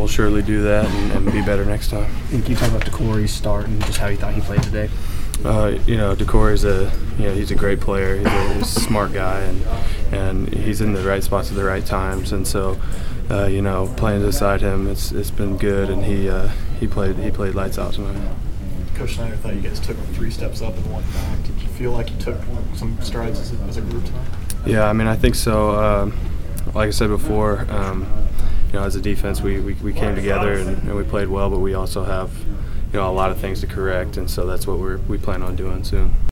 we'll surely do that and be better next time. And can you talk about DeCorey's start and just how you thought he played today? DeCorey's he's a great player. He's a smart guy, and he's in the right spots at the right times. And so, playing beside him, it's been good, and he played lights out tonight. Coach Snyder thought you guys took 3 steps up and 1 back. Did you feel like you took some strides as a group tonight? Yeah, I think so. Like I said before, as a defense, we came together and we played well, but we also have a lot of things to correct, and so that's what we plan on doing soon.